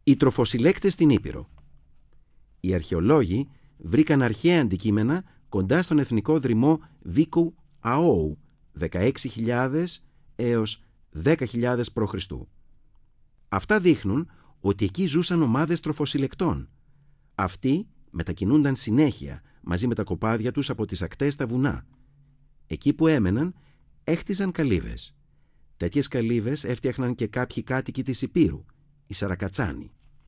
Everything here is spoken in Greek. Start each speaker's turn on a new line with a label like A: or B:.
A: Οι τροφοσυλλέκτες στην Ήπειρο. Οι αρχαιολόγοι βρήκαν αρχαία αντικείμενα κοντά στον εθνικό δρυμό Βίκου Αόου, 16.000 έως 10.000 π.Χ. Αυτά δείχνουν ότι εκεί ζούσαν ομάδες τροφοσυλλεκτών. Αυτοί μετακινούνταν συνέχεια μαζί με τα κοπάδια τους από τις ακτές στα βουνά. Εκεί που έμεναν έχτιζαν καλύβες. Τέτοιες καλύβες έφτιαχναν και κάποιοι κάτοικοι της Υπήρου, οι Σαρακατσάνοι.